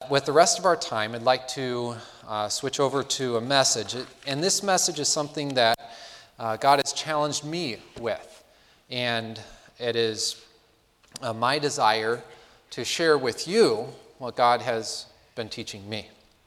with the rest of our time, I'd like to switch over to a message. And this message is something that God has challenged me with. And it is my desire to share with you what God has been teaching me.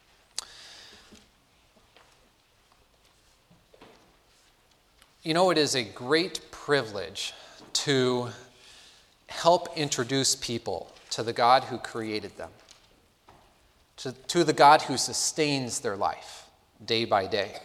You know, it is a great privilege to help introduce people to the God who created them, to the God who sustains their life day by day.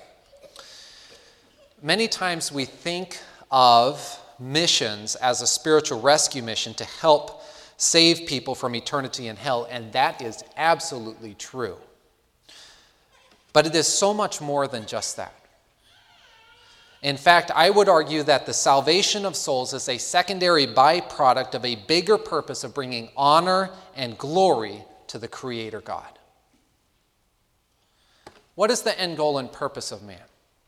Many times we think of missions as a spiritual rescue mission to help save people from eternity in hell, and that is absolutely true. But it is so much more than just that. In fact, I would argue that the salvation of souls is a secondary byproduct of a bigger purpose of bringing honor and glory to the Creator God. What is the end goal and purpose of man?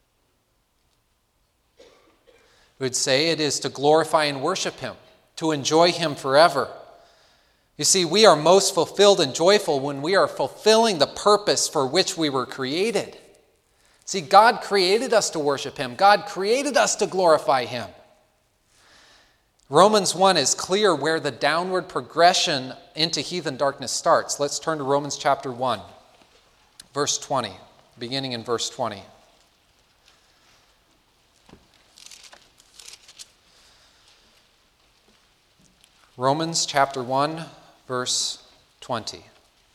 We would say it is to glorify and worship Him, to enjoy Him forever. You see, we are most fulfilled and joyful when we are fulfilling the purpose for which we were created. See, God created us to worship Him. God created us to glorify Him. Romans 1 is clear where the downward progression into heathen darkness starts. Let's turn to Romans chapter 1, verse 20, beginning in verse 20. Romans chapter 1, verse 20.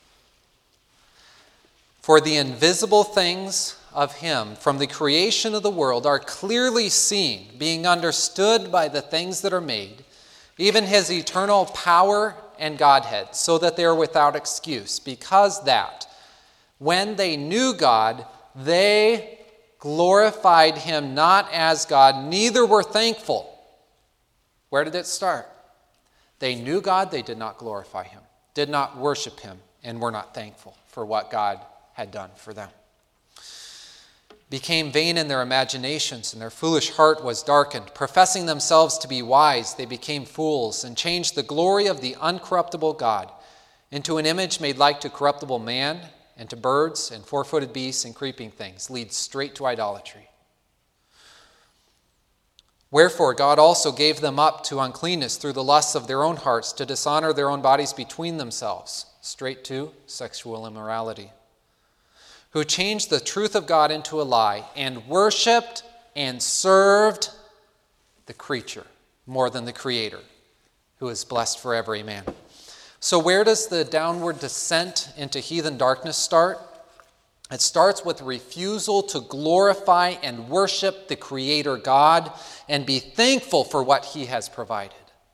For the invisible things of Him from the creation of the world are clearly seen, being understood by the things that are made, even His eternal power and Godhead, so that they are without excuse, because that when they knew God, they glorified Him not as God, neither were thankful. Where did it start? They knew God, they did not glorify Him, did not worship Him, and were not thankful for what God had done for them. Became vain in their imaginations, and their foolish heart was darkened. Professing themselves to be wise, they became fools, and changed the glory of the uncorruptible God into an image made like to corruptible man, and to birds, and four-footed beasts, and creeping things, leads straight to idolatry. Wherefore God also gave them up to uncleanness through the lusts of their own hearts, to dishonor their own bodies between themselves, straight to sexual immorality. Who changed the truth of God into a lie, and worshipped and served the creature more than the Creator, who is blessed forever. Amen. So where does the downward descent into heathen darkness start? It starts with refusal to glorify and worship the Creator God and be thankful for what He has provided.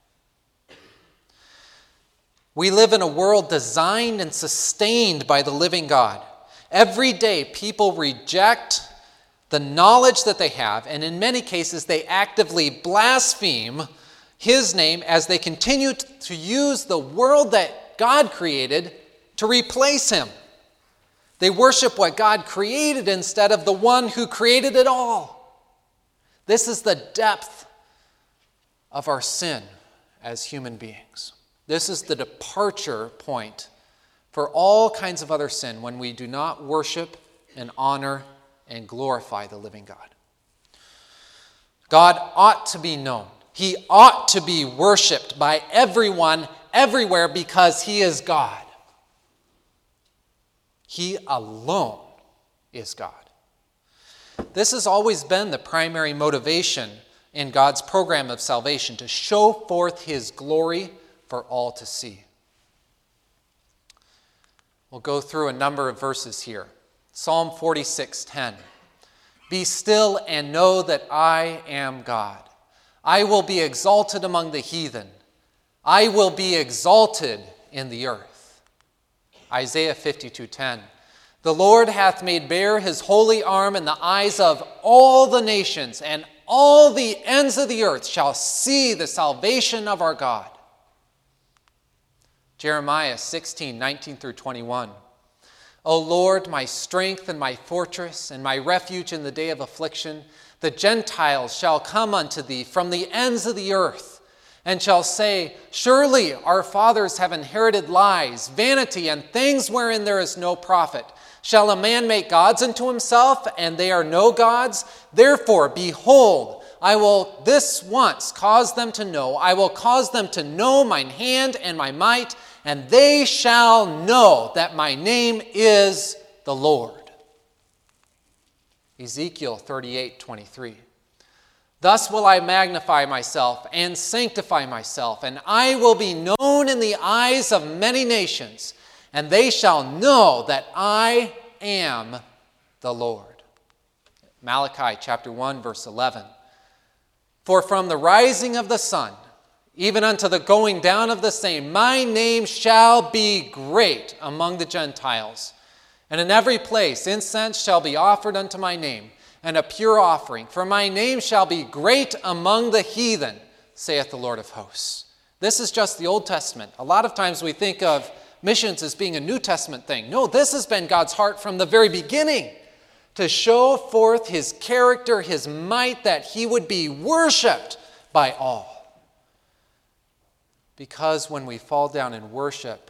We live in a world designed and sustained by the living God. Every day, people reject the knowledge that they have, and in many cases, they actively blaspheme His name as they continue to use the world that God created to replace Him. They worship what God created instead of the one who created it all. This is the depth of our sin as human beings. This is the departure point for all kinds of other sin when we do not worship and honor and glorify the living God. God ought to be known. He ought to be worshiped by everyone, everywhere, because He is God. He alone is God. This has always been the primary motivation in God's program of salvation, to show forth His glory for all to see. We'll go through a number of verses here. Psalm 46:10. Be still and know that I am God. I will be exalted among the heathen. I will be exalted in the earth. Isaiah 52:10. The Lord hath made bare His holy arm in the eyes of all the nations, and all the ends of the earth shall see the salvation of our God. Jeremiah 16:19 through 21. O Lord, my strength and my fortress and my refuge in the day of affliction, the Gentiles shall come unto thee from the ends of the earth, and shall say, Surely our fathers have inherited lies, vanity, and things wherein there is no profit. Shall a man make gods unto himself, and they are no gods? Therefore, behold, I will this once cause them to know. I will cause them to know mine hand and my might, and they shall know that my name is the Lord. Ezekiel 38:23. Thus will I magnify myself and sanctify myself, and I will be known in the eyes of many nations, and they shall know that I am the Lord. Malachi chapter 1, verse 11. For from the rising of the sun, even unto the going down of the same, my name shall be great among the Gentiles. And in every place incense shall be offered unto my name, and a pure offering. For my name shall be great among the heathen, saith the Lord of hosts. This is just the Old Testament. A lot of times we think of missions as being a New Testament thing. No, this has been God's heart from the very beginning, to show forth his character, his might, that he would be worshiped by all. Because when we fall down in worship,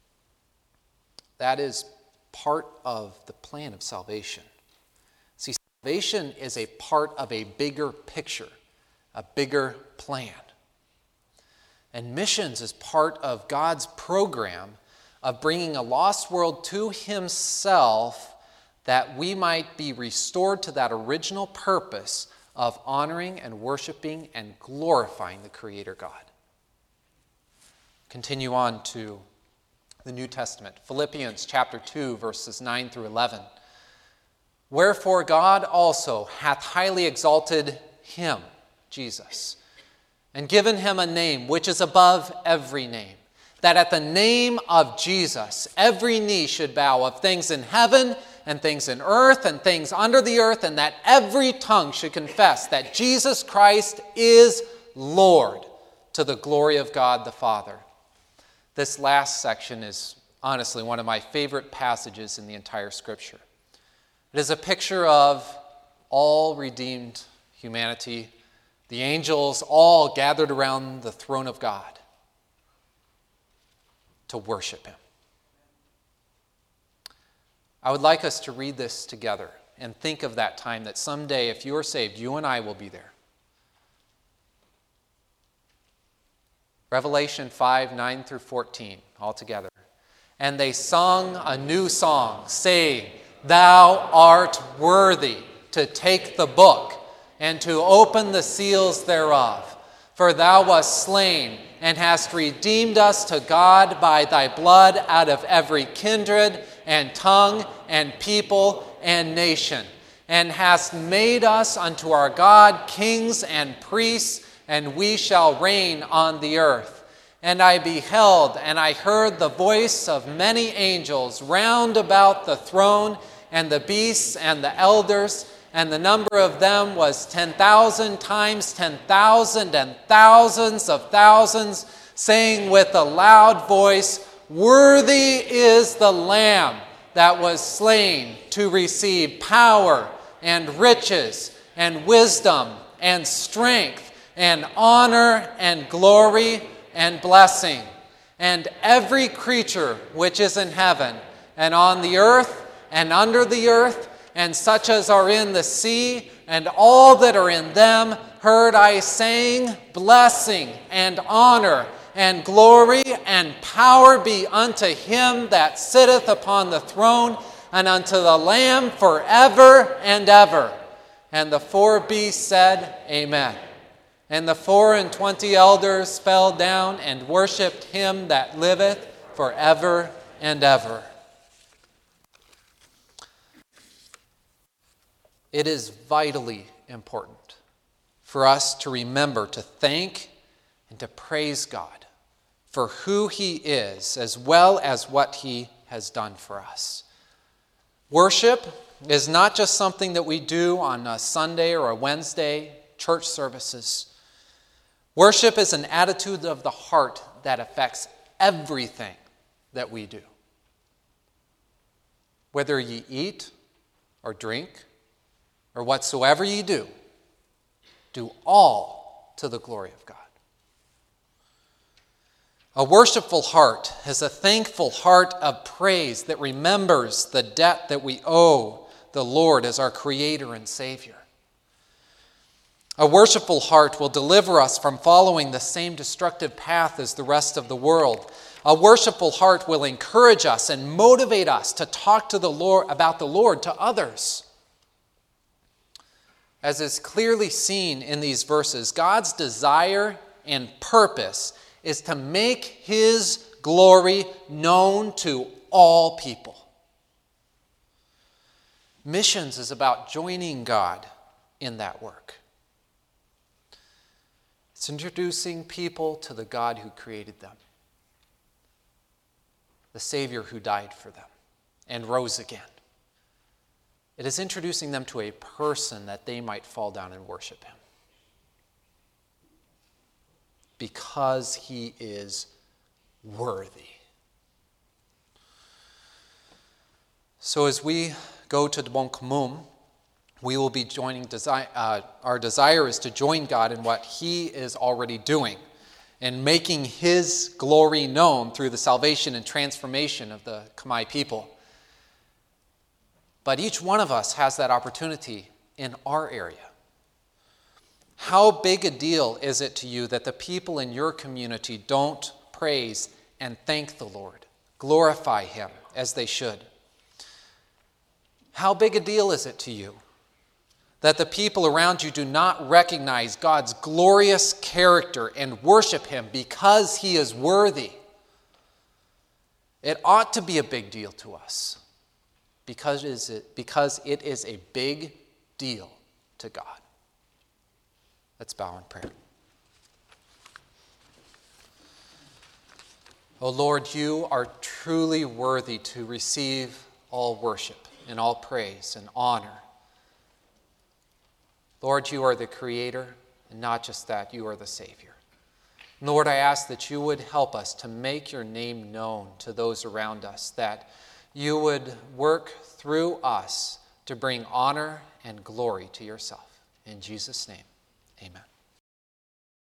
that is part of the plan of salvation. See, salvation is a part of a bigger picture, a bigger plan. And missions is part of God's program of bringing a lost world to himself, that we might be restored to that original purpose of honoring and worshiping and glorifying the Creator God. Continue on to the New Testament. Philippians chapter 2, verses 9 through 11. Wherefore God also hath highly exalted him, Jesus, and given him a name which is above every name, that at the name of Jesus every knee should bow, of things in heaven and things in earth and things under the earth, and that every tongue should confess that Jesus Christ is Lord, to the glory of God the Father. This last section is honestly one of my favorite passages in the entire Scripture. It is a picture of all redeemed humanity, the angels all gathered around the throne of God to worship him. I would like us to read this together and think of that time that someday, if you are saved, you and I will be there. Revelation 5, 9 through 14, all together. And they sung a new song, saying, Thou art worthy to take the book and to open the seals thereof. For thou wast slain and hast redeemed us to God by thy blood out of every kindred and tongue and people and nation, and hast made us unto our God kings and priests, and we shall reign on the earth. And I beheld, and I heard the voice of many angels round about the throne, and the beasts and the elders, and the number of them was 10,000 times 10,000 and thousands of thousands, saying with a loud voice, Worthy is the Lamb that was slain to receive power and riches and wisdom and strength and honor and glory and blessing. And every creature which is in heaven and on the earth and under the earth, and such as are in the sea, and all that are in them, heard I saying, Blessing and honor and glory and power be unto him that sitteth upon the throne, and unto the Lamb forever and ever. And the 4 beasts said, Amen. And the 24 elders fell down and worshipped him that liveth forever and ever. It is vitally important for us to remember to thank and to praise God for who he is, as well as what he has done for us. Worship is not just something that we do on a Sunday or a Wednesday, church services. Worship is an attitude of the heart that affects everything that we do. Whether ye eat or drink, or whatsoever ye do, do all to the glory of God. A worshipful heart is a thankful heart of praise that remembers the debt that we owe the Lord as our Creator and Savior. A worshipful heart will deliver us from following the same destructive path as the rest of the world. A worshipful heart will encourage us and motivate us to talk to the Lord about the Lord to others. As is clearly seen in these verses, God's desire and purpose is to make His glory known to all people. Missions is about joining God in that work. It's introducing people to the God who created them, the Savior who died for them and rose again. It is introducing them to a person that they might fall down and worship Him, because He is worthy. So as we go to the Bon Commun, we will be joining, our desire is to join God in what He is already doing and making His glory known through the salvation and transformation of the Khmer people. But each one of us has that opportunity in our area. How big a deal is it to you that the people in your community don't praise and thank the Lord, glorify Him as they should? How big a deal is it to you that the people around you do not recognize God's glorious character and worship Him because He is worthy? It ought to be a big deal to us because it is a big deal to God. Let's bow in prayer. O Lord, You are truly worthy to receive all worship and all praise and honor. Lord, You are the Creator, and not just that, You are the Savior. Lord, I ask that You would help us to make Your name known to those around us, that You would work through us to bring honor and glory to Yourself. In Jesus' name, amen.